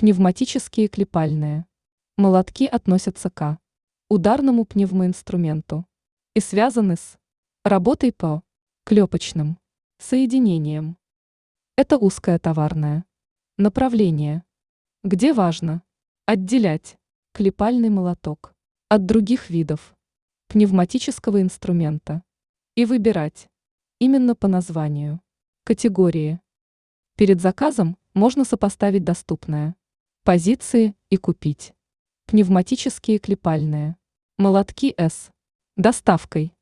Пневматические клепальные. Молотки относятся к ударному пневмоинструменту и связаны с работой по клепочным соединениям. Это узкое товарное направление, где важно отделять клепальный молоток от других видов пневматического инструмента и выбирать именно по названию категории. Перед заказом можно сопоставить доступные позиции и купить пневматические клепальные молотки с доставкой.